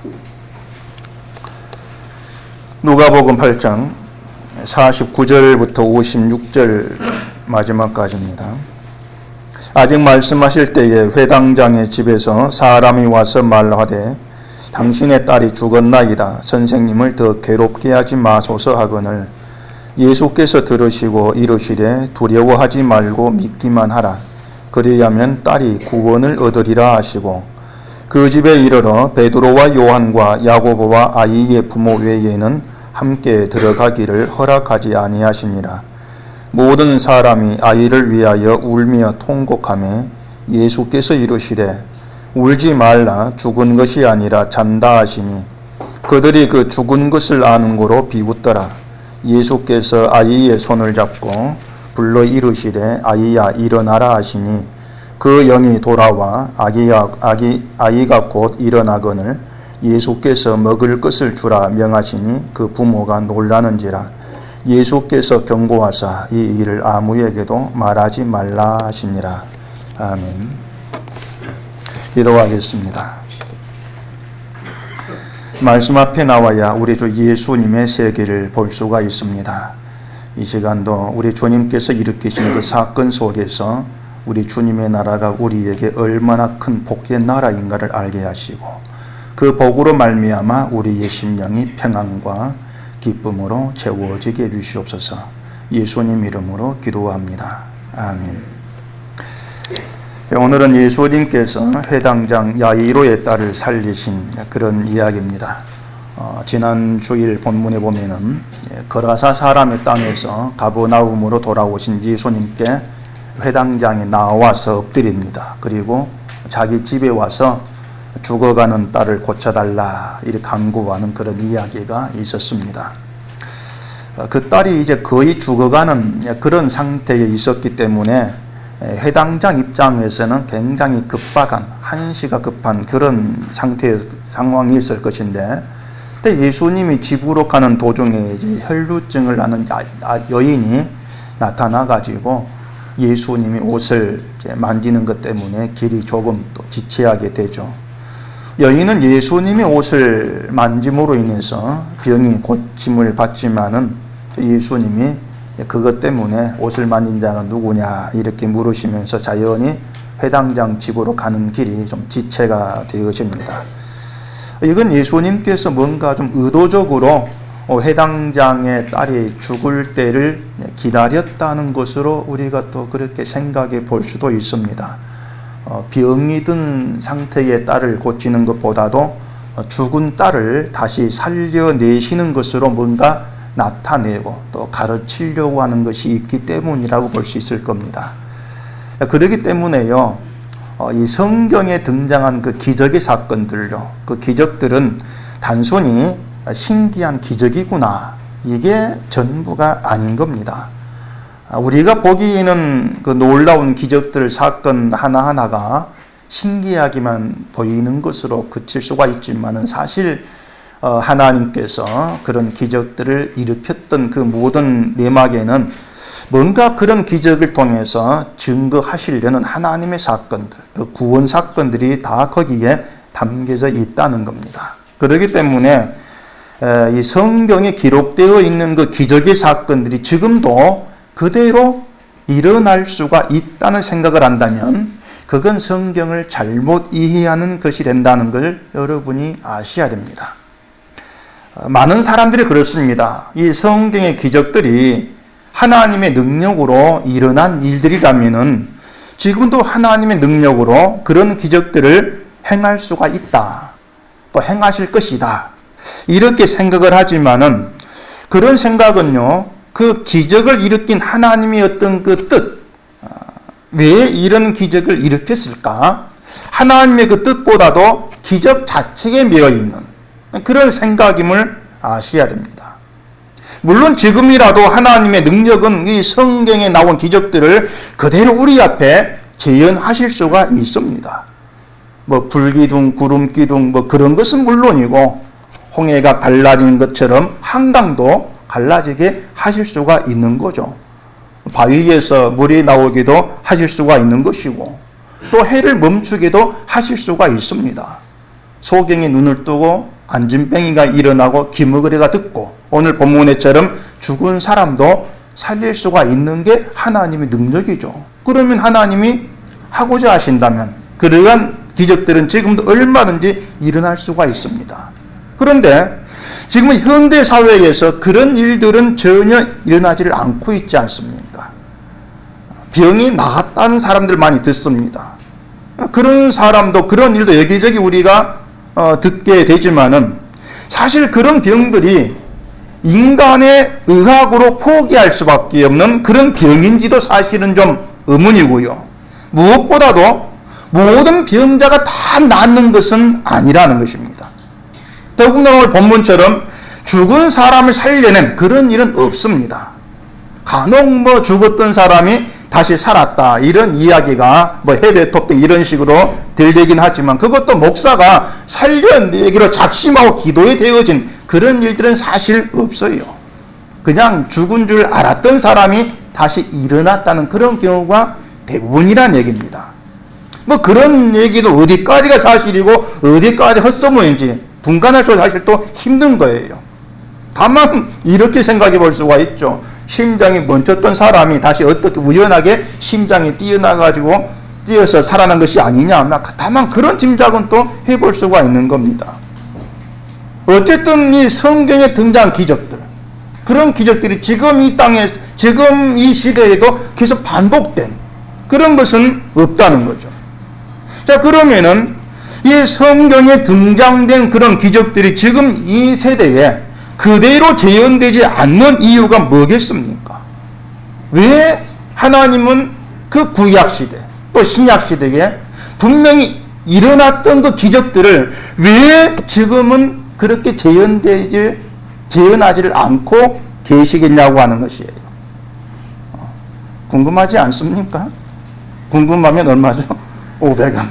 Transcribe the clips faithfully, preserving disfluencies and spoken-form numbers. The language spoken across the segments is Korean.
누가복음 팔 장 사십구 절부터 오십육 절 마지막까지입니다. 아직 말씀하실 때에 회당장의 집에서 사람이 와서 말하되 당신의 딸이 죽었나이다. 선생님을 더 괴롭게 하지 마소서 하거늘 예수께서 들으시고 이르시되 두려워하지 말고 믿기만 하라. 그리하면 딸이 구원을 얻으리라 하시고 그 집에 이르러 베드로와 요한과 야고보와 아이의 부모 외에는 함께 들어가기를 허락하지 아니하시니라. 모든 사람이 아이를 위하여 울며 통곡하며 예수께서 이르시되 울지 말라. 죽은 것이 아니라 잔다 하시니 그들이 그 죽은 것을 아는 고로 비웃더라. 예수께서 아이의 손을 잡고 불러 이르시되 아이야 일어나라 하시니 그 영이 돌아와 아기야, 아기, 아이가 곧 일어나거늘 예수께서 먹을 것을 주라 명하시니 그 부모가 놀라는지라. 예수께서 경고하사 이 일을 아무에게도 말하지 말라 하시니라. 아멘. 기도하겠습니다. 말씀 앞에 나와야 우리 주 예수님의 세계를 볼 수가 있습니다. 이 시간도 우리 주님께서 일으키신 그 사건 속에서 우리 주님의 나라가 우리에게 얼마나 큰 복의 나라인가를 알게 하시고 그 복으로 말미암아 우리의 심령이 평안과 기쁨으로 채워지게 해주시옵소서. 예수님 이름으로 기도합니다. 아멘. 오늘은 예수님께서 회당장 야이로의 딸을 살리신 그런 이야기입니다. 어, 지난 주일 본문에 보면은 거라사 사람의 땅에서 가버나움으로 돌아오신 예수님께 회당장에 나와서 엎드립니다. 그리고 자기 집에 와서 죽어가는 딸을 고쳐달라 이렇게 간구하는 그런 이야기가 있었습니다. 그 딸이 이제 거의 죽어가는 그런 상태에 있었기 때문에 회당장 입장에서는 굉장히 급박한, 한시가 급한 그런 상태의 상황이 있을 것인데, 근데 예수님이 집으로 가는 도중에 이제 혈루증을 앓는 여인이 나타나가지고 예수님이 옷을 이제 만지는 것 때문에 길이 조금 또 지체하게 되죠. 여인은 예수님의 옷을 만짐으로 인해서 병이 고침을 받지만은 예수님이 그것 때문에 옷을 만진 자가 누구냐 이렇게 물으시면서 자연히 회당장 집으로 가는 길이 좀 지체가 되어집니다. 이건 예수님께서 뭔가 좀 의도적으로 회당장의 딸이 죽을 때를 기다렸다는 것으로 우리가 또 그렇게 생각해 볼 수도 있습니다. 병이 든 상태의 딸을 고치는 것보다도 죽은 딸을 다시 살려내시는 것으로 뭔가 나타내고 또 가르치려고 하는 것이 있기 때문이라고 볼 수 있을 겁니다. 그렇기 때문에요, 이 성경에 등장한 그 기적의 사건들요, 그 기적들은 단순히 신기한 기적이구나, 이게 전부가 아닌 겁니다. 우리가 보기에는 그 놀라운 기적들, 사건 하나하나가 신기하기만 보이는 것으로 그칠 수가 있지만은 사실 하나님께서 그런 기적들을 일으켰던 그 모든 내막에는 뭔가 그런 기적을 통해서 증거하시려는 하나님의 사건들, 그 구원 사건들이 다 거기에 담겨져 있다는 겁니다. 그렇기 때문에 이 성경에 기록되어 있는 그 기적의 사건들이 지금도 그대로 일어날 수가 있다는 생각을 한다면 그건 성경을 잘못 이해하는 것이 된다는 걸 여러분이 아셔야 됩니다. 많은 사람들이 그렇습니다. 이 성경의 기적들이 하나님의 능력으로 일어난 일들이라면은 지금도 하나님의 능력으로 그런 기적들을 행할 수가 있다. 또 행하실 것이다. 이렇게 생각을 하지만은 그런 생각은요, 그 기적을 일으킨 하나님의 어떤 그 뜻, 왜 이런 기적을 일으켰을까? 하나님의 그 뜻보다도 기적 자체에 매여 있는 그런 생각임을 아셔야 됩니다. 물론 지금이라도 하나님의 능력은 이 성경에 나온 기적들을 그대로 우리 앞에 재현하실 수가 있습니다. 뭐 불기둥, 구름기둥 뭐 그런 것은 물론이고 홍해가 갈라지는 것처럼 한강도 갈라지게 하실 수가 있는 거죠. 바위에서 물이 나오기도 하실 수가 있는 것이고 또 해를 멈추기도 하실 수가 있습니다. 소경이 눈을 뜨고 안진뱅이가 일어나고 기머거리가 듣고 오늘 본문에처럼 죽은 사람도 살릴 수가 있는 게 하나님의 능력이죠. 그러면 하나님이 하고자 하신다면 그러한 기적들은 지금도 얼마든지 일어날 수가 있습니다. 그런데 지금은 현대 사회에서 그런 일들은 전혀 일어나지를 않고 있지 않습니까? 병이 나았다는 사람들 많이 듣습니다. 그런 사람도 그런 일도 여기저기 우리가 어, 듣게 되지만은 사실 그런 병들이 인간의 의학으로 포기할 수밖에 없는 그런 병인지도 사실은 좀 의문이고요. 무엇보다도 모든 병자가 다 낫는 것은 아니라는 것입니다. 더군다나 오늘 본문처럼 죽은 사람을 살려낸 그런 일은 없습니다. 간혹 뭐 죽었던 사람이 다시 살았다 이런 이야기가 뭐 해외 토픽 이런 식으로 들리긴 하지만 그것도 목사가 살려내기로 작심하고 기도에 되어진 그런 일들은 사실 없어요. 그냥 죽은 줄 알았던 사람이 다시 일어났다는 그런 경우가 대부분이란 얘기입니다. 뭐 그런 얘기도 어디까지가 사실이고 어디까지 헛소문인지 분간할 수 사실 또 힘든 거예요. 다만 이렇게 생각해 볼 수가 있죠. 심장이 멈췄던 사람이 다시 어떻게 우연하게 심장이 뛰어나가지고 뛰어서 살아난 것이 아니냐. 다만 그런 짐작은 또 해볼 수가 있는 겁니다. 어쨌든 이 성경에 등장한 기적들, 그런 기적들이 지금 이 땅에, 지금 이 시대에도 계속 반복된 그런 것은 없다는 거죠. 자, 그러면은 이 성경에 등장된 그런 기적들이 지금 이 세대에 그대로 재현되지 않는 이유가 뭐겠습니까? 왜 하나님은 그 구약시대 또 신약시대에 분명히 일어났던 그 기적들을 왜 지금은 그렇게 재현되지, 재현하지를 않고 계시겠냐고 하는 것이에요. 궁금하지 않습니까? 궁금하면 얼마죠? 오백 원.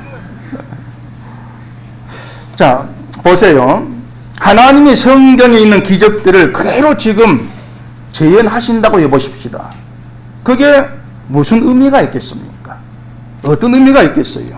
자, 보세요. 하나님이 성경에 있는 기적들을 그대로 지금 재현하신다고 해보십시다. 그게 무슨 의미가 있겠습니까? 어떤 의미가 있겠어요?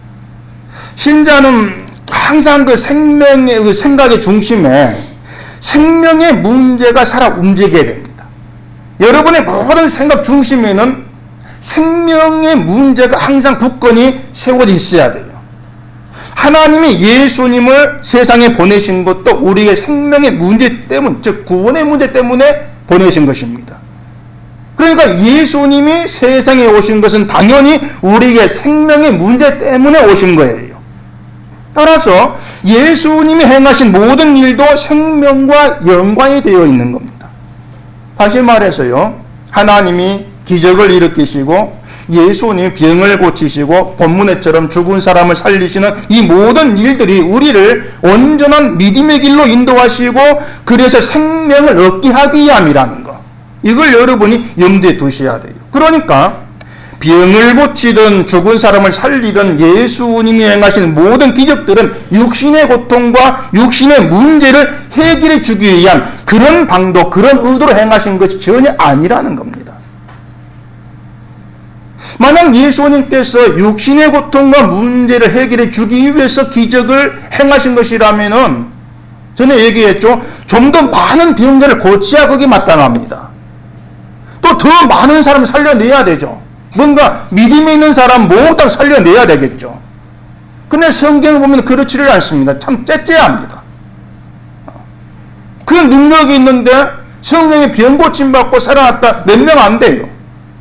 신자는 항상 그 생명의 그 생각의 중심에 생명의 문제가 살아 움직여야 됩니다. 여러분의 모든 생각 중심에는 생명의 문제가 항상 굳건히 세워져 있어야 돼요. 하나님이 예수님을 세상에 보내신 것도 우리의 생명의 문제 때문, 즉 구원의 문제 때문에 보내신 것입니다. 그러니까 예수님이 세상에 오신 것은 당연히 우리의 생명의 문제 때문에 오신 거예요. 따라서 예수님이 행하신 모든 일도 생명과 연관이 되어 있는 겁니다. 다시 말해서요, 하나님이 기적을 일으키시고 예수님이 병을 고치시고 본문에처럼 죽은 사람을 살리시는 이 모든 일들이 우리를 온전한 믿음의 길로 인도하시고 그래서 생명을 얻게 하기 위함이라는 것, 이걸 여러분이 염두에 두셔야 돼요. 그러니까 병을 고치든 죽은 사람을 살리든 예수님이 행하신 모든 기적들은 육신의 고통과 육신의 문제를 해결해 주기 위한 그런 방도, 그런 의도로 행하신 것이 전혀 아니라는 겁니다. 만약 예수님께서 육신의 고통과 문제를 해결해 주기 위해서 기적을 행하신 것이라면은 전에 얘기했죠. 좀 더 많은 병자를 고쳐야 그게 마땅합니다. 또 더 많은 사람을 살려내야 되죠. 뭔가 믿음이 있는 사람 모두 살려내야 되겠죠. 근데 성경을 보면 그렇지를 않습니다. 참 째째합니다. 그 능력이 있는데 성경에 병 고침받고 살아났다 몇 명 안 돼요.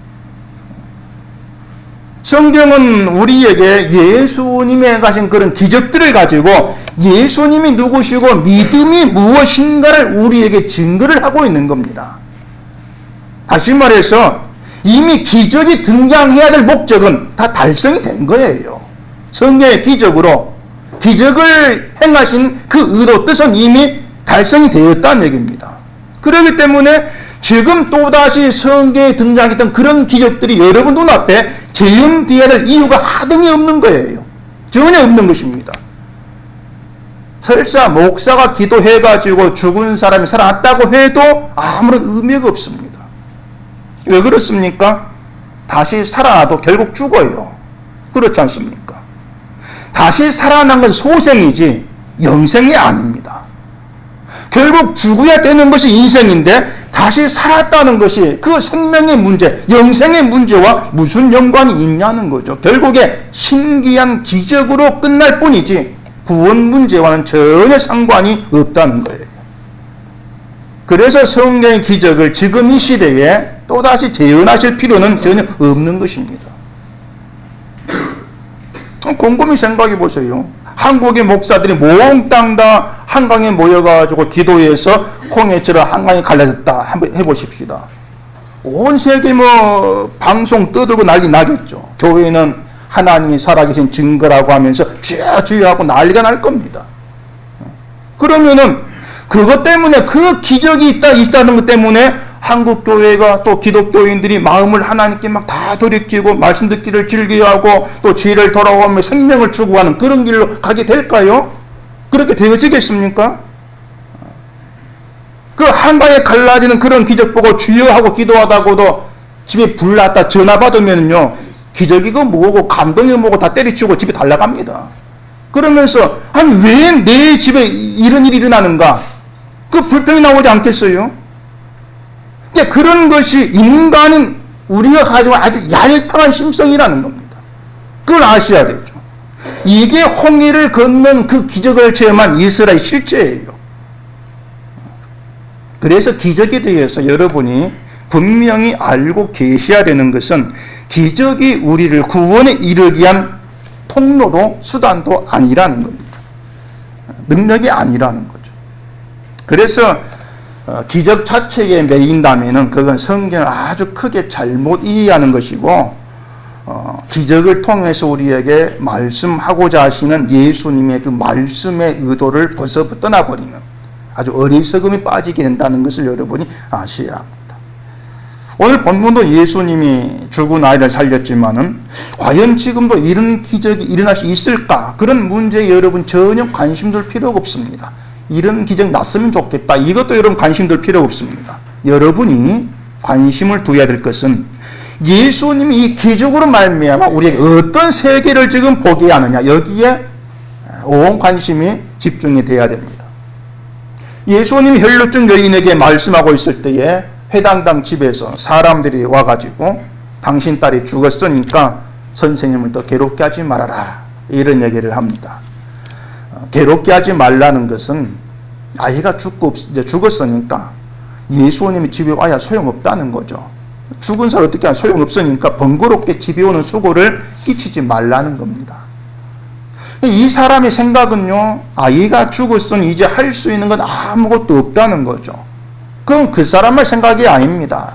성경은 우리에게 예수님이 행하신 그런 기적들을 가지고 예수님이 누구시고 믿음이 무엇인가를 우리에게 증거를 하고 있는 겁니다. 다시 말해서 이미 기적이 등장해야 될 목적은 다 달성이 된 거예요. 성경의 기적으로 기적을 행하신 그 의도, 뜻은 이미 달성이 되었다는 얘기입니다. 그렇기 때문에 지금 또다시 성경에 등장했던 그런 기적들이 여러분 눈앞에 재현되어야 될 이유가 하등이 없는 거예요. 전혀 없는 것입니다. 설사 목사가 기도해가지고 죽은 사람이 살아났다고 해도 아무런 의미가 없습니다. 왜 그렇습니까? 다시 살아나도 결국 죽어요. 그렇지 않습니까? 다시 살아난 건 소생이지 영생이 아닙니다. 결국 죽어야 되는 것이 인생인데 다시 살았다는 것이 그 생명의 문제, 영생의 문제와 무슨 연관이 있냐는 거죠. 결국에 신기한 기적으로 끝날 뿐이지 구원 문제와는 전혀 상관이 없다는 거예요. 그래서 성경의 기적을 지금 이 시대에 또다시 재현하실 필요는 전혀 없는 것입니다. 곰곰이 생각해 보세요. 한국의 목사들이 몽땅 다 한강에 모여가지고 기도해서 홍해처럼 한강이 갈라졌다. 한번 해보십시다. 온 세계 뭐 방송 떠들고 난리 나겠죠. 교회는 하나님이 살아계신 증거라고 하면서 주여 주여 하고 난리가 날 겁니다. 그러면은 그것 때문에 그 기적이 있다 있다는 것 때문에 한국 교회가 또 기독교인들이 마음을 하나님께 막 다 돌이키고 말씀 듣기를 즐겨하고 또 죄를 돌아오며 생명을 추구하는 그런 길로 가게 될까요? 그렇게 되어지겠습니까? 그 한강에 갈라지는 그런 기적 보고 주여 하고 기도하다고도 집에 불 났다 전화 받으면요 기적이고 뭐고 감동이 뭐고 다 때려치우고 집에 달라갑니다. 그러면서 아니 왜 내 집에 이런 일이 일어나는가? 그 불평이 나오지 않겠어요? 그런 것이 인간인 우리가 가지고 아주 얄팍한 심성이라는 겁니다. 그걸 아셔야 되죠. 이게 홍해를 건넌 그 기적을 체험한 이스라엘 실체예요. 그래서 기적에 대해서 여러분이 분명히 알고 계셔야 되는 것은 기적이 우리를 구원에 이르기 위한 통로도 수단도 아니라는 겁니다. 능력이 아니라는 거죠. 그래서 어, 기적 자체에 매인다면은 그건 성경을 아주 크게 잘못 이해하는 것이고 어, 기적을 통해서 우리에게 말씀하고자 하시는 예수님의 그 말씀의 의도를 벌써 떠나버리는 아주 어리석음이 빠지게 된다는 것을 여러분이 아셔야 합니다. 오늘 본문도 예수님이 죽은 아이를 살렸지만은 과연 지금도 이런 기적이 일어날 수 있을까? 그런 문제에 여러분 전혀 관심 둘 필요가 없습니다. 이런 기적 났으면 좋겠다. 이것도 여러분 관심 둘 필요가 없습니다. 여러분이 관심을 두어야 될 것은 예수님이 이 기적으로 말미암아 우리에게 어떤 세계를 지금 보게 하느냐. 여기에 온 관심이 집중이 돼야 됩니다. 예수님이 혈루증 여인에게 말씀하고 있을 때에 회당당 집에서 사람들이 와가지고 당신 딸이 죽었으니까 선생님을 더 괴롭게 하지 말아라. 이런 얘기를 합니다. 괴롭게 하지 말라는 것은 아이가 죽고 이제 죽었으니까 예수님이 집에 와야 소용없다는 거죠. 죽은 사람 어떻게 하면 소용없으니까 번거롭게 집에 오는 수고를 끼치지 말라는 겁니다. 이 사람의 생각은요, 아이가 죽었으니 이제 할 수 있는 건 아무것도 없다는 거죠. 그건 그 사람의 생각이 아닙니다.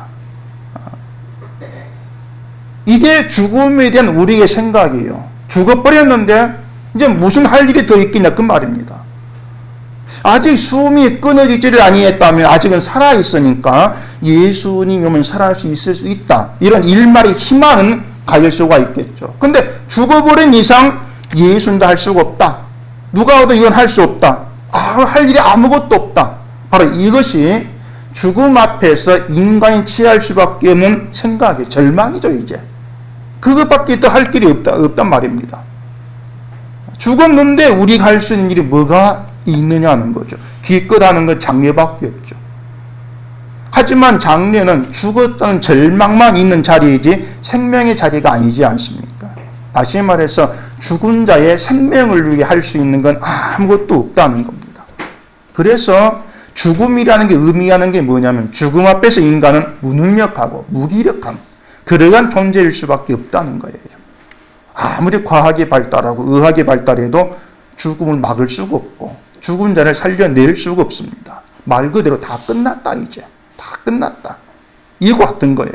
이게 죽음에 대한 우리의 생각이에요. 죽어버렸는데 이제 무슨 할 일이 더 있겠냐 그 말입니다. 아직 숨이 끊어지지를 아니했다면 아직은 살아있으니까 예수님이 오면 살아날 수 있을 수 있다. 이런 일말의 희망은 가질 수가 있겠죠. 근데 죽어버린 이상 예수님도 할 수가 없다. 누가 와도 이건 할 수 없다. 아, 할 일이 아무것도 없다. 바로 이것이 죽음 앞에서 인간이 취할 수밖에 없는 생각이 절망이죠. 이제 그것밖에 더 할 길이 없다, 없단 말입니다. 죽었는데 우리가 할 수 있는 일이 뭐가 있느냐는 거죠. 기껏 하는 건 장례밖에 없죠. 하지만 장례는 죽었다는 절망만 있는 자리이지 생명의 자리가 아니지 않습니까? 다시 말해서 죽은 자의 생명을 위해 할 수 있는 건 아무것도 없다는 겁니다. 그래서 죽음이라는 게 의미하는 게 뭐냐면 죽음 앞에서 인간은 무능력하고 무기력한 그러한 존재일 수밖에 없다는 거예요. 아무리 과학이 발달하고 의학이 발달해도 죽음을 막을 수가 없고 죽은 자를 살려낼 수가 없습니다. 말 그대로 다 끝났다 이제. 다 끝났다. 이거 같은 거예요.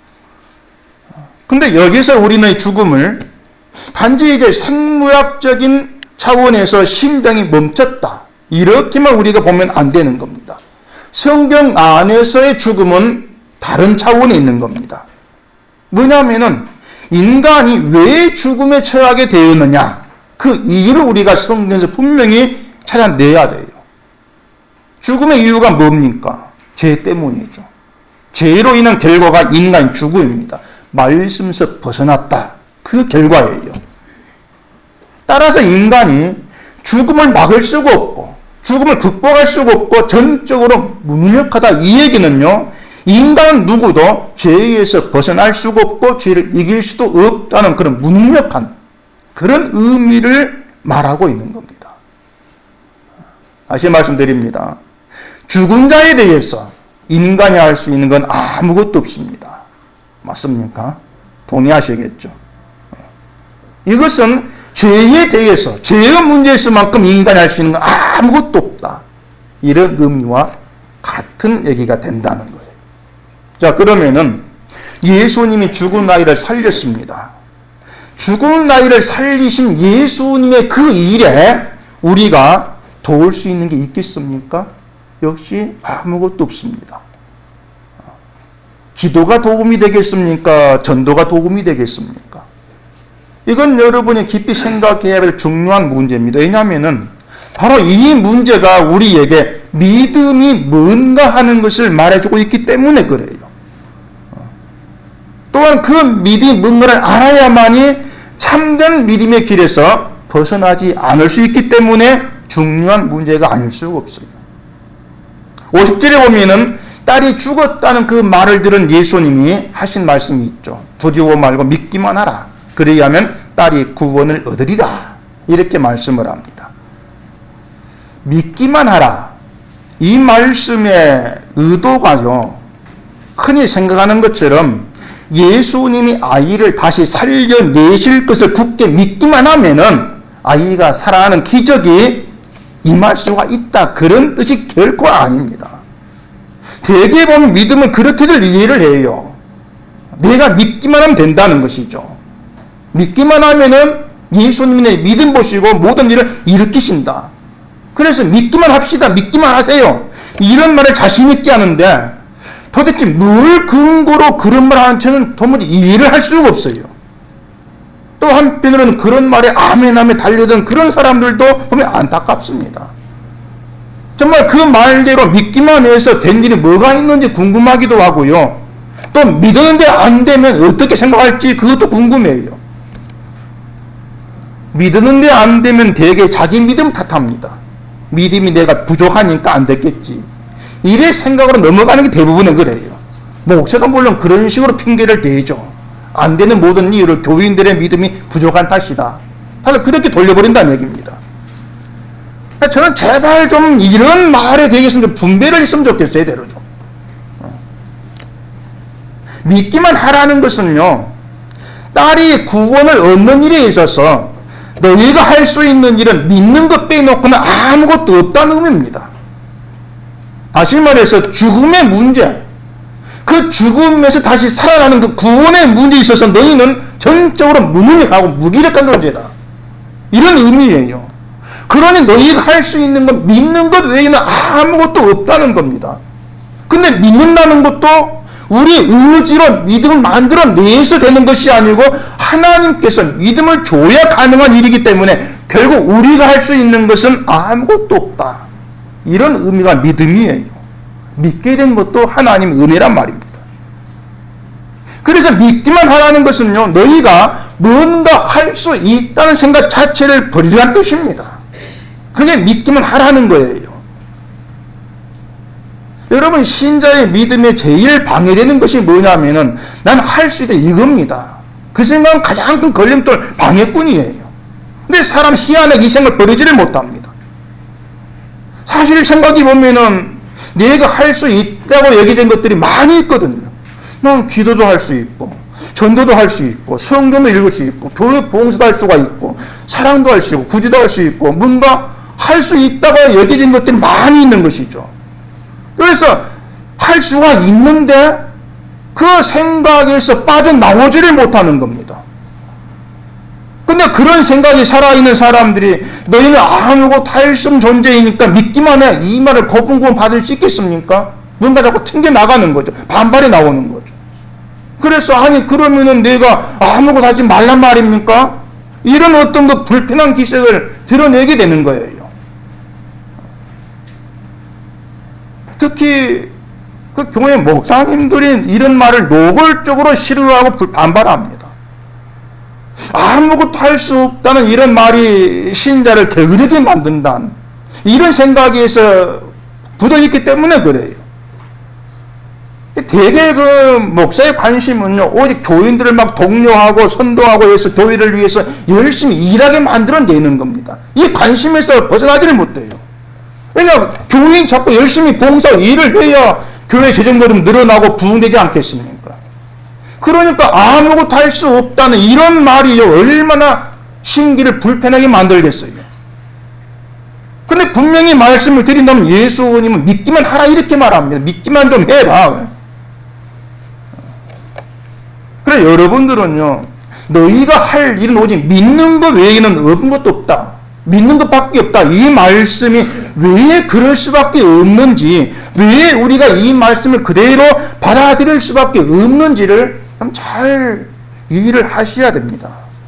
근데 여기서 우리는 죽음을 단지 이제 생물학적인 차원에서 심장이 멈췄다. 이렇게만 우리가 보면 안 되는 겁니다. 성경 안에서의 죽음은 다른 차원에 있는 겁니다. 뭐냐면은 인간이 왜 죽음에 처하게 되었느냐. 그 이유를 우리가 성경에서 분명히 찾아내야 돼요. 죽음의 이유가 뭡니까? 죄 때문이죠. 죄로 인한 결과가 인간 죽음입니다. 말씀에서 벗어났다. 그 결과예요. 따라서 인간이 죽음을 막을 수가 없고 죽음을 극복할 수가 없고 전적으로 무능력하다. 이 얘기는요, 인간 누구도 죄에서 벗어날 수가 없고 죄를 이길 수도 없다는 그런 무능력한 그런 의미를 말하고 있는 겁니다. 다시 말씀드립니다. 죽은 자에 대해서 인간이 할 수 있는 건 아무것도 없습니다. 맞습니까? 동의하시겠죠? 이것은 죄에 대해서, 죄의 문제에서만큼 인간이 할 수 있는 건 아무것도 없다. 이런 의미와 같은 얘기가 된다는 거예요. 자, 그러면은 예수님이 죽은 아이를 살렸습니다. 죽은 아이를 살리신 예수님의 그 일에 우리가 도울 수 있는 게 있겠습니까? 역시 아무것도 없습니다. 기도가 도움이 되겠습니까? 전도가 도움이 되겠습니까? 이건 여러분이 깊이 생각해야 할 중요한 문제입니다. 왜냐하면 바로 이 문제가 우리에게 믿음이 뭔가 하는 것을 말해주고 있기 때문에 그래요. 또한 그 믿음이 뭔가를 알아야만이 참된 믿음의 길에서 벗어나지 않을 수 있기 때문에 중요한 문제가 아닐 수가 없어요. 오십 절에 보면은 딸이 죽었다는 그 말을 들은 예수님이 하신 말씀이 있죠. 두려워 말고 믿기만 하라. 그리하면 딸이 구원을 얻으리라. 이렇게 말씀을 합니다. 믿기만 하라. 이 말씀의 의도가요, 흔히 생각하는 것처럼 예수님이 아이를 다시 살려내실 것을 굳게 믿기만 하면은 아이가 살아나는 기적이 임할 수가 있다. 그런 뜻이 결코 아닙니다. 대개 보면 믿음은 그렇게들 이해를 해요. 내가 믿기만 하면 된다는 것이죠. 믿기만 하면은 예수님의 믿음 보시고 모든 일을 일으키신다. 그래서 믿기만 합시다. 믿기만 하세요. 이런 말을 자신 있게 하는데 도대체 뭘 근거로 그런 말을 하는 저는 도무지 이해를 할 수가 없어요. 또 한편으로는 그런 말에 아멘하며 달려든 그런 사람들도 보면 안타깝습니다. 정말 그 말대로 믿기만 해서 된 일이 뭐가 있는지 궁금하기도 하고요. 또 믿었는데 안 되면 어떻게 생각할지 그것도 궁금해요. 믿었는데 안 되면 되게 자기 믿음 탓합니다. 믿음이 내가 부족하니까 안 됐겠지. 이래 생각으로 넘어가는 게 대부분은 그래요. 목사가 물론 그런 식으로 핑계를 대죠. 안 되는 모든 이유를 교인들의 믿음이 부족한 탓이다. 다들 그렇게 돌려버린다는 얘기입니다. 저는 제발 좀 이런 말에 대해서 좀 분배를 했으면 좋겠어요. 제대로 좀. 믿기만 하라는 것은요, 딸이 구원을 얻는 일에 있어서 너희가 할 수 있는 일은 믿는 것 빼놓고는 아무것도 없다는 의미입니다. 다시 말해서 죽음의 문제, 그 죽음에서 다시 살아나는 그 구원의 문제에 있어서 너희는 전적으로 무능력하고 무기력한 존재다. 이런 의미예요. 그러니 너희가 할 수 있는 건 믿는 것 외에는 아무것도 없다는 겁니다. 근데 믿는다는 것도 우리 의지로 믿음을 만들어내서 되는 것이 아니고 하나님께서 믿음을 줘야 가능한 일이기 때문에 결국 우리가 할 수 있는 것은 아무것도 없다. 이런 의미가 믿음이에요. 믿게 된 것도 하나님의 은혜란 말입니다. 그래서 믿기만 하라는 것은요, 너희가 뭔가 할 수 있다는 생각 자체를 버리라는 뜻입니다. 그게 믿기만 하라는 거예요. 여러분, 신자의 믿음에 제일 방해되는 것이 뭐냐면은 난 할 수 있다 이겁니다. 그 생각은 가장 큰 걸림돌, 방해꾼이에요. 근데 사람 희한하게 이 생각을 버리지를 못합니다. 사실 생각해 보면은 내가 할 수 있다고 얘기된 것들이 많이 있거든요. 난 기도도 할 수 있고, 전도도 할 수 있고, 성경도 읽을 수 있고, 교회 봉사도 할 수가 있고, 사랑도 할 수 있고, 구제도 할 수 있고, 뭔가 할 수 있다고 얘기된 것들이 많이 있는 것이죠. 그래서 할 수가 있는데 그 생각에서 빠져나오지를 못하는 겁니다. 근데 그런 생각이 살아있는 사람들이 너희는 아무것도 할 수 없는 존재이니까 믿기만 해. 이 말을 거분구원 받을 수 있겠습니까? 뭔가 자꾸 튕겨나가는 거죠. 반발이 나오는 거죠. 그래서 아니 그러면은 내가 아무것도 하지 말란 말입니까? 이런 어떤 그 불편한 기색을 드러내게 되는 거예요. 특히 그 교회 목사님들이 이런 말을 노골적으로 싫어하고 반발합니다. 아무것도 할 수 없다는 이런 말이 신자를 게으르게 만든다는, 이런 생각에서 굳어있기 때문에 그래요. 되게 그 목사의 관심은요, 오직 교인들을 막 독려하고 선도하고 해서 교회를 위해서 열심히 일하게 만들어내는 겁니다. 이 관심에서 벗어나지를 못해요. 왜냐하면 교인이 자꾸 열심히 봉사 일을 해야 교회 재정도 좀 늘어나고 부흥되지 않겠습니까? 그러니까 아무것도 할 수 없다는 이런 말이 얼마나 심기를 불편하게 만들겠어요. 근데 분명히 말씀을 드린다면 예수님은 믿기만 하라 이렇게 말합니다. 믿기만 좀 해라. 그래 여러분들은요, 너희가 할 일은 오직 믿는 것 외에는 없는 것도 없다. 믿는 것밖에 없다. 이 말씀이 왜 그럴 수밖에 없는지, 왜 우리가 이 말씀을 그대로 받아들일 수밖에 없는지를 잘 이해를 하셔야 됩니다.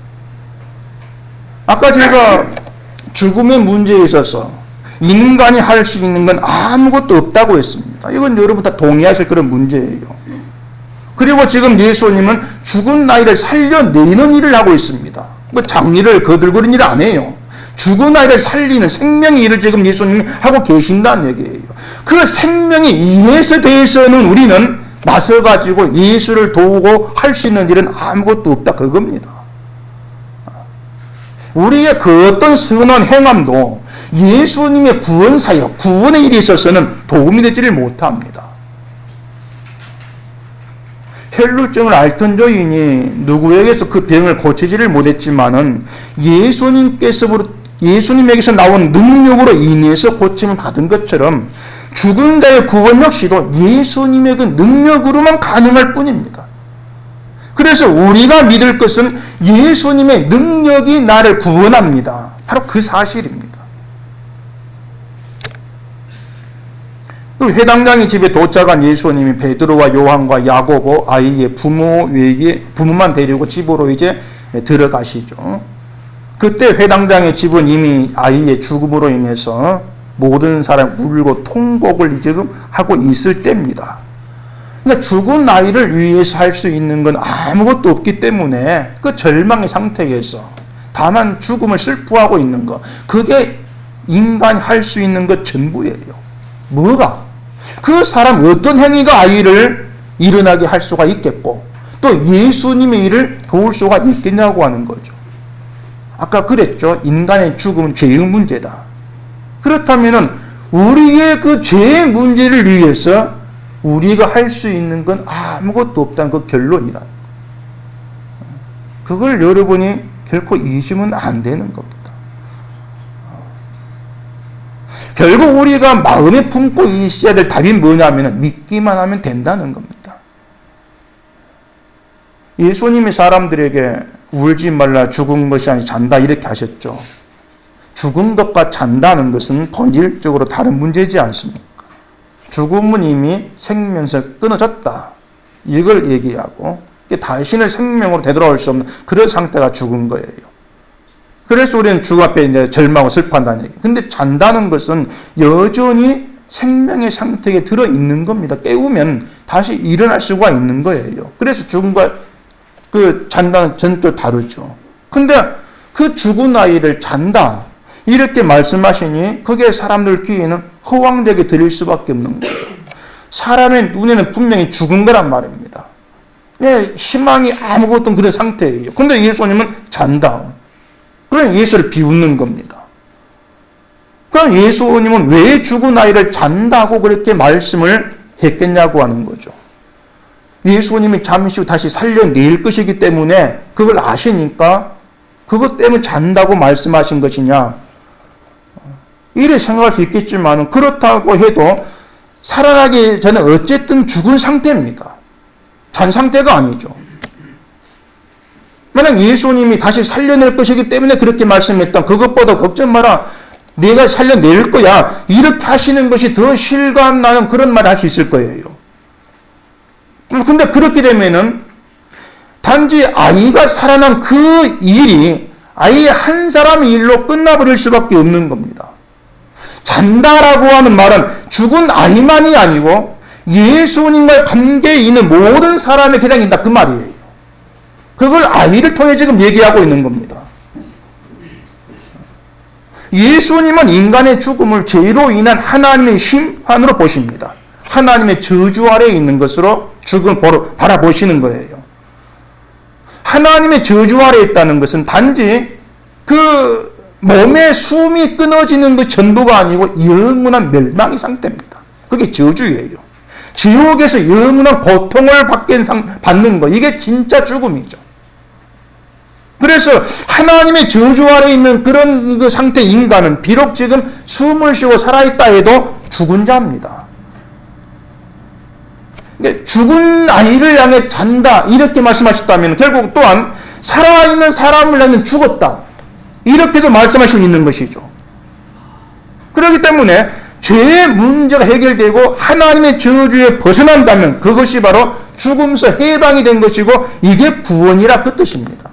아까 제가 죽음의 문제에 있어서 인간이 할 수 있는 건 아무것도 없다고 했습니다. 이건 여러분 다 동의하실 그런 문제예요. 그리고 지금 예수님은 죽은 아이를 살려내는 일을 하고 있습니다. 뭐 장례를 거들거리는 일을 안 해요. 죽은 아이를 살리는 생명의 일을 지금 예수님이 하고 계신다는 얘기예요. 그 생명의 일에 대해서는 우리는 나서가지고 예수를 도우고 할 수 있는 일은 아무것도 없다 그겁니다. 우리의 그 어떤 선한 행함도 예수님의 구원 사역, 구원의 일에 있어서는 도움이 되지를 못합니다. 혈루증을 앓던 여인이 누구에게서 그 병을 고치지를 못했지만은 예수님께서 예수님에게서 나온 능력으로 인해서 고침을 받은 것처럼 죽은 자의 구원 역시도 예수님의 그 능력으로만 가능할 뿐입니다. 그래서 우리가 믿을 것은 예수님의 능력이 나를 구원합니다. 바로 그 사실입니다. 회당장의 집에 도착한 예수님이 베드로와 요한과 야고보 아이의 부모에게 부모만 데리고 집으로 이제 들어가시죠. 그때 회당장의 집은 이미 아이의 죽음으로 인해서 모든 사람 울고 통곡을 지금 하고 있을 때입니다. 그러니까 죽은 아이를 위해서 할 수 있는 건 아무것도 없기 때문에 그 절망의 상태에서 다만 죽음을 슬퍼하고 있는 것, 그게 인간이 할 수 있는 것 전부예요. 뭐가? 그 사람 어떤 행위가 아이를 일어나게 할 수가 있겠고 또 예수님의 일을 도울 수가 있겠냐고 하는 거죠. 아까 그랬죠. 인간의 죽음은 죄의 문제다. 그렇다면 우리의 그 죄의 문제를 위해서 우리가 할 수 있는 건 아무것도 없다는 그 결론이라. 그걸 여러분이 결코 잊으면 안 되는 겁니다. 결국 우리가 마음에 품고 있어야 될 답이 뭐냐면 믿기만 하면 된다는 겁니다. 예수님이 사람들에게 울지 말라 죽은 것이 아니 잔다 이렇게 하셨죠. 죽은 것과 잔다는 것은 본질적으로 다른 문제지 않습니까? 죽음은 이미 생명에서 끊어졌다. 이걸 얘기하고 다시는 생명으로 되돌아올 수 없는 그런 상태가 죽은 거예요. 그래서 우리는 주 앞에 이제 절망하고 슬퍼한다는 얘기. 근데 잔다는 것은 여전히 생명의 상태에 들어 있는 겁니다. 깨우면 다시 일어날 수가 있는 거예요. 그래서 죽음과 그 잔다는 전또 다르죠. 근데 그 죽은 아이를 잔다 이렇게 말씀하시니 그게 사람들 귀에는 허황되게 들릴 수밖에 없는 거죠. 사람의 눈에는 분명히 죽은 거란 말입니다. 네, 희망이 아무것도 없는 그런 상태예요. 근데 예수님은 잔다. 그럼 예수를 비웃는 겁니다. 그럼 예수님은 왜 죽은 아이를 잔다고 그렇게 말씀을 했겠냐고 하는 거죠. 예수님이 잠시 후 다시 살려낼 것이기 때문에 그걸 아시니까 그것 때문에 잔다고 말씀하신 것이냐. 이래 생각할 수 있겠지만 그렇다고 해도 살아나기 전에 어쨌든 죽은 상태입니다. 잔 상태가 아니죠. 만약 예수님이 다시 살려낼 것이기 때문에 그렇게 말씀했던 그것보다 걱정 마라. 내가 살려낼 거야. 이렇게 하시는 것이 더 실감 나는 그런 말을 할 수 있을 거예요. 근데 그렇게 되면은 단지 아이가 살아난 그 일이 아이 한 사람의 일로 끝나버릴 수밖에 없는 겁니다. 잔다라고 하는 말은 죽은 아이만이 아니고 예수님과의 관계에 있는 모든 사람에게 해당된다 그 말이에요. 그걸 아이를 통해 지금 얘기하고 있는 겁니다. 예수님은 인간의 죽음을 죄로 인한 하나님의 심판으로 보십니다. 하나님의 저주 아래에 있는 것으로 죽음을 바라보시는 거예요. 하나님의 저주 아래에 있다는 것은 단지 그 몸의 숨이 끊어지는 그 전부가 아니고 영원한 멸망의 상태입니다. 그게 저주예요. 지옥에서 영원한 고통을 받는 거, 이게 진짜 죽음이죠. 그래서 하나님의 저주 아래 있는 그런 그 상태 인간은 비록 지금 숨을 쉬고 살아있다 해도 죽은 자입니다. 죽은 아이를 향해 잔다 이렇게 말씀하셨다면 결국 또한 살아있는 사람을 향해 죽었다 이렇게도 말씀하시고 있는 것이죠. 그렇기 때문에 죄의 문제가 해결되고 하나님의 저주에 벗어난다면 그것이 바로 죽음에서 해방이 된 것이고 이게 구원이라 그 뜻입니다.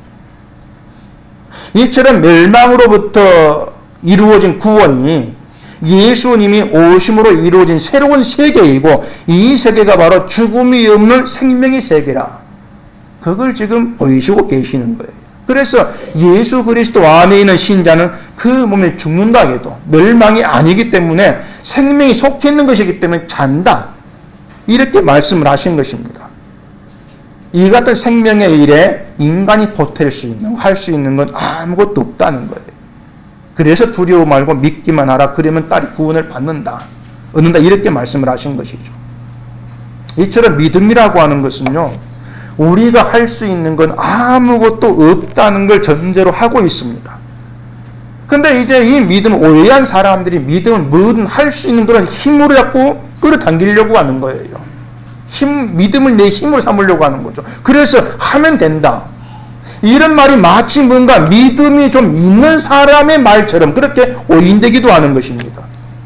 이처럼 멸망으로부터 이루어진 구원이 예수님이 오심으로 이루어진 새로운 세계이고 이 세계가 바로 죽음이 없는 생명의 세계라. 그걸 지금 보이시고 계시는 거예요. 그래서 예수 그리스도 안에 있는 신자는 그 몸에 죽는다 해도 멸망이 아니기 때문에 생명이 속해 있는 것이기 때문에 잔다. 이렇게 말씀을 하신 것입니다. 이 같은 생명의 일에 인간이 보탤 수 있는, 할 수 있는 건 아무것도 없다는 거예요. 그래서 두려워 말고 믿기만 하라. 그러면 딸이 구원을 받는다. 얻는다. 이렇게 말씀을 하신 것이죠. 이처럼 믿음이라고 하는 것은요, 우리가 할 수 있는 건 아무것도 없다는 걸 전제로 하고 있습니다. 근데 이제 이 믿음을 오해한 사람들이 믿음을 뭐든 할 수 있는 그런 힘으로 자꾸 끌어당기려고 하는 거예요. 힘, 믿음을 내 힘으로 삼으려고 하는 거죠. 그래서 하면 된다. 이런 말이 마치 뭔가 믿음이 좀 있는 사람의 말처럼 그렇게 오인되기도 하는 것입니다.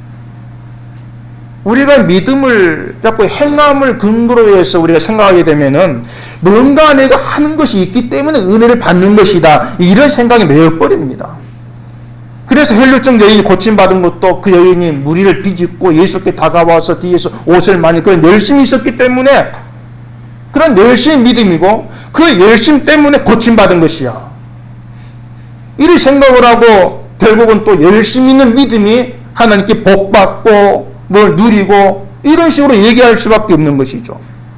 우리가 믿음을 자꾸 행함을 근거로 해서 우리가 생각하게 되면은 뭔가 내가 하는 것이 있기 때문에 은혜를 받는 것이다. 이런 생각이 매어버립니다. 그래서 혈루증 여인이 고침받은 것도 그 여인이 무리를 비집고 예수께 다가와서 뒤에서 옷을 많이 그런 열심히 있었기 때문에 그런 열심 믿음이고 그 열심 때문에 고침받은 것이야. 이리 생각을 하고 결국은 또 열심히 있는 믿음이 하나님께 복받고 뭘 누리고 이런 식으로 얘기할 수밖에 없는 것이죠.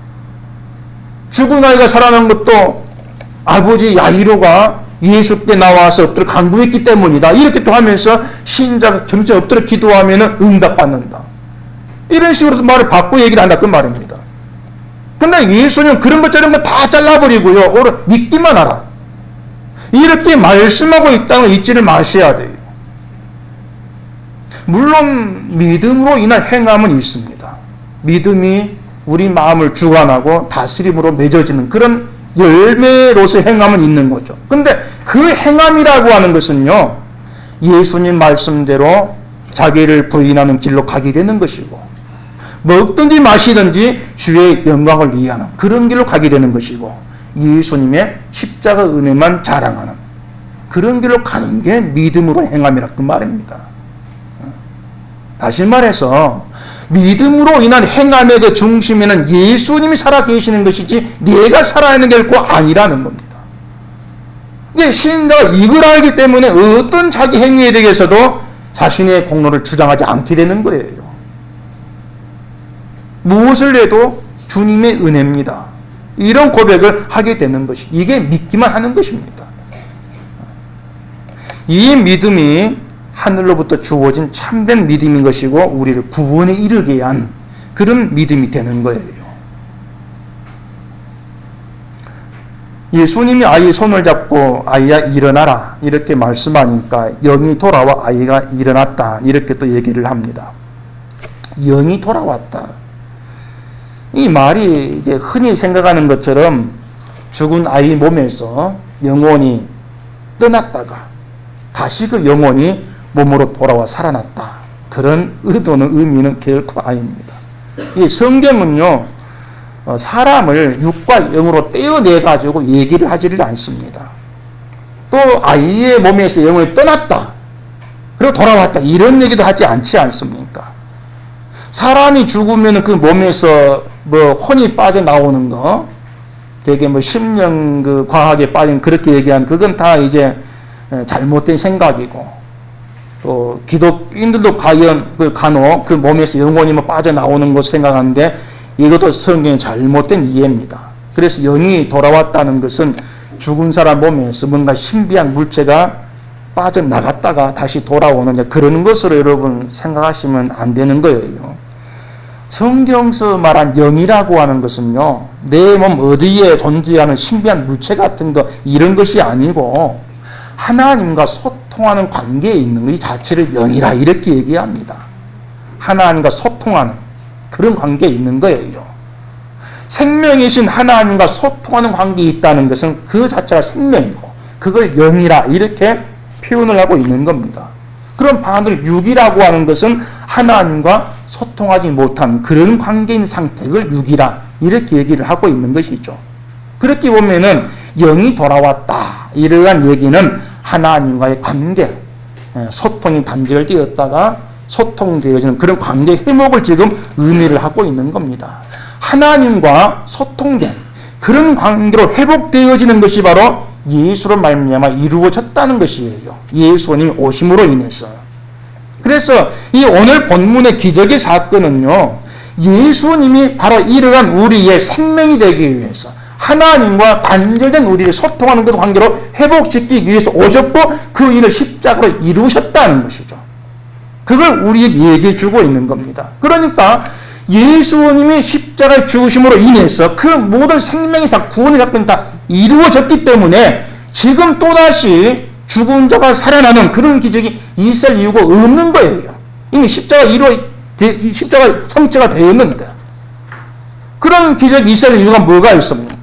죽은 아이가 살아난 것도 아버지 야이로가 예수께 나와서 엎드려 간구했기 때문이다. 이렇게 또 하면서 신자가 점점 엎드려 기도하면 응답받는다. 이런 식으로 말을 받고 얘기를 한다. 그 말입니다. 근데 예수님은 그런 것 저런 거 다 잘라버리고요. 오히려 믿기만 하라. 이렇게 말씀하고 있다는 걸 잊지를 마셔야 돼요. 물론 믿음으로 인한 행함은 있습니다. 믿음이 우리 마음을 주관하고 다스림으로 맺어지는 그런 열매로서의 행함은 있는 거죠. 근데 그 행함이라고 하는 것은요, 예수님 말씀대로 자기를 부인하는 길로 가게 되는 것이고, 먹든지 마시든지 주의 영광을 위하는 그런 길로 가게 되는 것이고, 예수님의 십자가 은혜만 자랑하는 그런 길로 가는 게 믿음으로 행함이라 그 말입니다. 다시 말해서 믿음으로 인한 행함의 그 중심에는 예수님이 살아 계시는 것이지 내가 살아야 하는 결코 아니라는 겁니다. 이게 신자가 이걸 알기 때문에 어떤 자기 행위에 대해서도 자신의 공로를 주장하지 않게 되는 거예요. 무엇을 해도 주님의 은혜입니다. 이런 고백을 하게 되는 것이 이게 믿기만 하는 것입니다. 이 믿음이 하늘로부터 주어진 참된 믿음인 것이고 우리를 구원에 이르게 한 그런 믿음이 되는 거예요. 예수님이 아이의 손을 잡고 아이야 일어나라 이렇게 말씀하니까 영이 돌아와 아이가 일어났다 이렇게 또 얘기를 합니다. 영이 돌아왔다. 이 말이 이제 흔히 생각하는 것처럼 죽은 아이 몸에서 영혼이 떠났다가 다시 그 영혼이 몸으로 돌아와 살아났다. 그런 의도는 의미는 결코 아닙니다. 이 성경은요, 사람을 육과 영으로 떼어내가지고 얘기를 하지를 않습니다. 또 아이의 몸에서 영혼이 떠났다. 그리고 돌아왔다. 이런 얘기도 하지 않지 않습니까? 사람이 죽으면 그 몸에서 뭐 혼이 빠져나오는 거, 되게 뭐 심령 그 과학에 빠진 그렇게 얘기한 그건 다 이제 잘못된 생각이고, 또 기독인들도 과연 그 간혹 그 몸에서 영혼이 뭐 빠져나오는 것을 생각하는데 이것도 성경의 잘못된 이해입니다. 그래서 영이 돌아왔다는 것은 죽은 사람 몸에서 뭔가 신비한 물체가 빠져나갔다가 다시 돌아오는 그런 것으로 여러분 생각하시면 안 되는 거예요. 성경서 말한 영이라고 하는 것은요, 내 몸 어디에 존재하는 신비한 물체 같은 거 이런 것이 아니고 하나님과 소통하는 관계에 있는 것 이 자체를 영이라 이렇게 얘기합니다. 하나님과 소통하는 그런 관계에 있는 거예요. 생명이신 하나님과 소통하는 관계에 있다는 것은 그 자체가 생명이고 그걸 영이라 이렇게 표현을 하고 있는 겁니다. 그럼 반대로 육이라고 하는 것은 하나님과 소통하지 못한 그런 관계인 상태를 육이라 이렇게 얘기를 하고 있는 것이죠. 그렇게 보면은 영이 돌아왔다 이러한 얘기는 하나님과의 관계, 소통이 단절되었다가 소통되어지는 그런 관계 회복을 지금 의미를 하고 있는 겁니다. 하나님과 소통된 그런 관계로 회복되어지는 것이 바로 예수로 말미암아 이루어졌다는 것이에요. 예수님이 오심으로 인해서. 그래서 이 오늘 본문의 기적의 사건은요, 예수님이 바로 이러한 우리의 생명이 되기 위해서 하나님과 단절된 우리를 소통하는 그 관계로 회복시키기 위해서 오셨고 그 일을 십자가로 이루셨다는 것이죠. 그걸 우리에게 얘기해 주고 있는 겁니다. 그러니까 예수님이 십자가에 죽으심으로 인해서 그 모든 생명의 사, 구원의 사건이 다 이루어졌기 때문에 지금 또다시 죽은 자가 살아나는 그런 기적이 있을 이유가 없는 거예요. 이미 십자가 이루어, 십자가 성취가 되었는데. 그런 기적이 있을 이유가 뭐가 있습니까?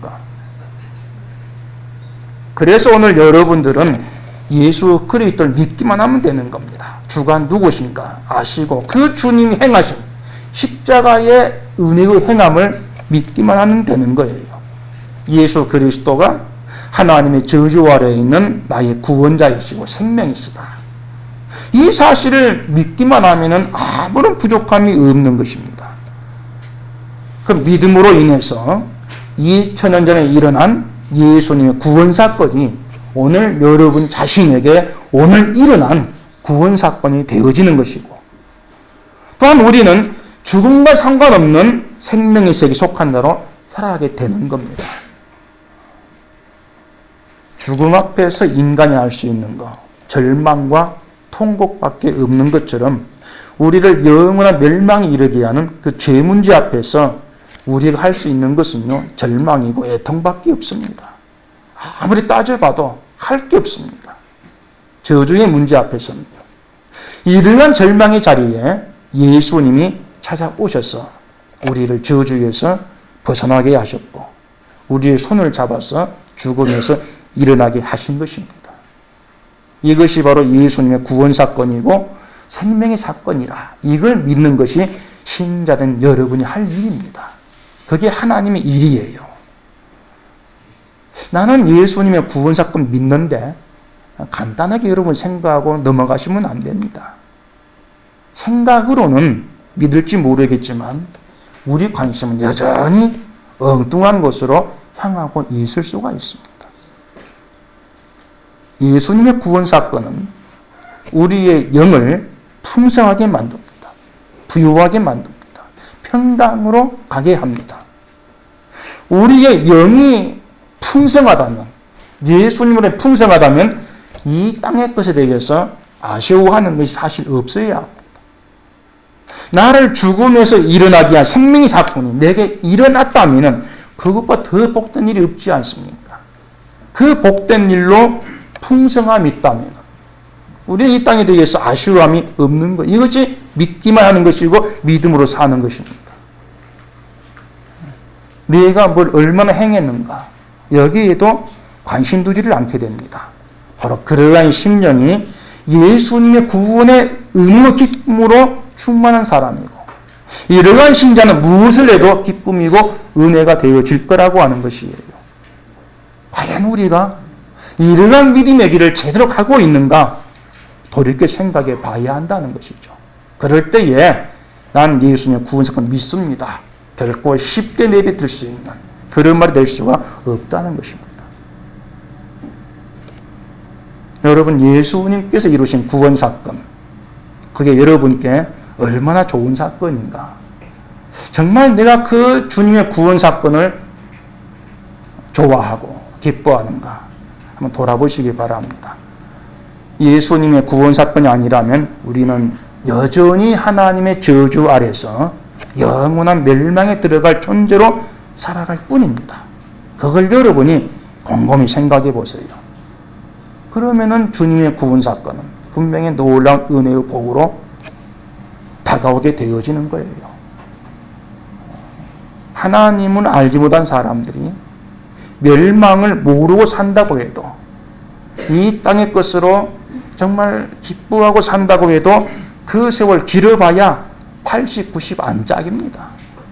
그래서 오늘 여러분들은 예수 그리스도를 믿기만 하면 되는 겁니다. 주가 누구신가 아시고 그 주님이 행하신 십자가의 은혜의 행함을 믿기만 하면 되는 거예요. 예수 그리스도가 하나님의 저주 아래에 있는 나의 구원자이시고 생명이시다. 이 사실을 믿기만 하면 아무런 부족함이 없는 것입니다. 그 믿음으로 인해서 이천 년 전에 일어난 예수님의 구원 사건이 오늘 여러분 자신에게 오늘 일어난 구원 사건이 되어지는 것이고, 또한 우리는 죽음과 상관없는 생명의 세계에 속한 자로 살아가게 되는 겁니다. 죽음 앞에서 인간이 할 수 있는 것, 절망과 통곡밖에 없는 것처럼 우리를 영원한 멸망에 이르게 하는 그 죄 문제 앞에서 우리가 할 수 있는 것은요, 절망이고 애통밖에 없습니다. 아무리 따져봐도 할 게 없습니다. 저주의 문제 앞에서는요. 이러한 절망의 자리에 예수님이 찾아오셔서 우리를 저주에서 벗어나게 하셨고 우리의 손을 잡아서 죽음에서 일어나게 하신 것입니다. 이것이 바로 예수님의 구원 사건이고 생명의 사건이라 이걸 믿는 것이 신자된 여러분이 할 일입니다. 그게 하나님의 일이에요. 나는 예수님의 구원 사건 믿는데 간단하게 여러분 생각하고 넘어가시면 안 됩니다. 생각으로는 믿을지 모르겠지만 우리 관심은 여전히 엉뚱한 곳으로 향하고 있을 수가 있습니다. 예수님의 구원 사건은 우리의 영을 풍성하게 만듭니다. 부유하게 만듭니다. 평강으로 가게 합니다. 우리의 영이 풍성하다면, 예수님으로 풍성하다면 이 땅의 것에 대해서 아쉬워하는 것이 사실 없어야 합니다. 나를 죽음에서 일어나게 한 생명의 사건이 내게 일어났다면 그것보다 더 복된 일이 없지 않습니까? 그 복된 일로 풍성함이 있다면 우리는 이 땅에 대해서 아쉬움이 없는 것, 이것이 믿기만 하는 것이고 믿음으로 사는 것입니다. 내가 뭘 얼마나 행했는가 여기에도 관심 두지를 않게 됩니다. 바로 그러한 심령이 예수님의 구원의 은혜와 기쁨으로 충만한 사람이고 이러한 신자는 무엇을 해도 기쁨이고 은혜가 되어질 거라고 하는 것이에요. 과연 우리가 이러한 믿음의 길을 제대로 가고 있는가 돌이켜 생각해 봐야 한다는 것이죠. 그럴 때에 난 예수님의 구원 사건 믿습니다. 결코 쉽게 내뱉을 수 있는 그런 말이 될 수가 없다는 것입니다. 여러분, 예수님께서 이루신 구원 사건, 그게 여러분께 얼마나 좋은 사건인가. 정말 내가 그 주님의 구원 사건을 좋아하고 기뻐하는가 한번 돌아보시기 바랍니다. 예수님의 구원 사건이 아니라면 우리는 여전히 하나님의 저주 아래서 영원한 멸망에 들어갈 존재로 살아갈 뿐입니다. 그걸 여러분이 곰곰이 생각해 보세요. 그러면은 주님의 구원 사건은 분명히 놀라운 은혜의 복으로 다가오게 되어지는 거예요. 하나님은 알지 못한 사람들이 멸망을 모르고 산다고 해도, 이 땅의 것으로 정말 기뻐하고 산다고 해도 그 세월 길어봐야 팔십, 구십 안짝입니다.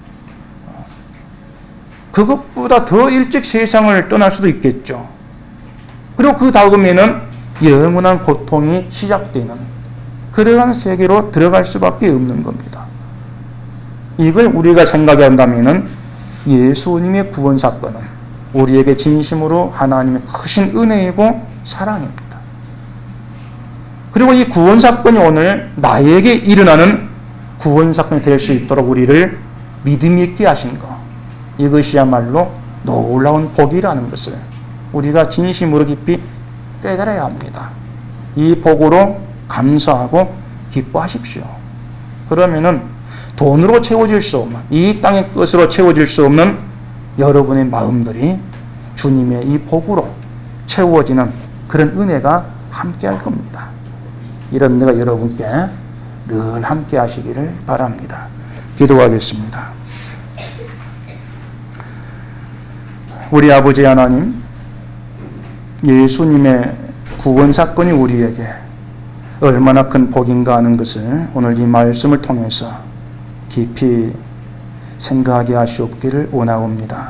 그것보다 더 일찍 세상을 떠날 수도 있겠죠. 그리고 그 다음에는 영원한 고통이 시작되는 그러한 세계로 들어갈 수밖에 없는 겁니다. 이걸 우리가 생각한다면 예수님의 구원 사건은 우리에게 진심으로 하나님의 크신 은혜이고 사랑입니다. 그리고 이 구원 사건이 오늘 나에게 일어나는 구원 사건이 될 수 있도록 우리를 믿음 있게 하신 것, 이것이야말로 놀라운 복이라는 것을 우리가 진심으로 깊이 깨달아야 합니다. 이 복으로 감사하고 기뻐하십시오. 그러면은 돈으로 채워질 수 없는, 이 땅의 것으로 채워질 수 없는 여러분의 마음들이 주님의 이 복으로 채워지는 그런 은혜가 함께 할 겁니다. 이런 은혜가 여러분께 늘 함께 하시기를 바랍니다. 기도하겠습니다. 우리 아버지 하나님, 예수님의 구원 사건이 우리에게 얼마나 큰 복인가 하는 것을 오늘 이 말씀을 통해서 깊이 생각하게 하시옵기를 원하옵니다.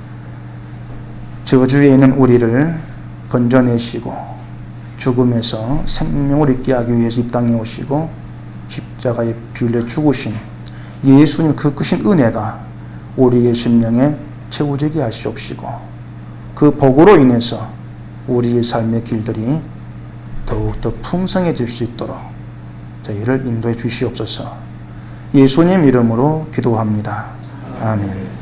저주에 있는 우리를 건져내시고 죽음에서 생명을 있게 하기 위해서 이 땅에 오시고 십자가에 피 흘려 죽으신 예수님 그 크신 은혜가 우리의 심령에 채워지게 하시옵시고, 그 복으로 인해서 우리의 삶의 길들이 더욱더 풍성해질 수 있도록 저희를 인도해 주시옵소서. 예수님 이름으로 기도합니다. 아멘.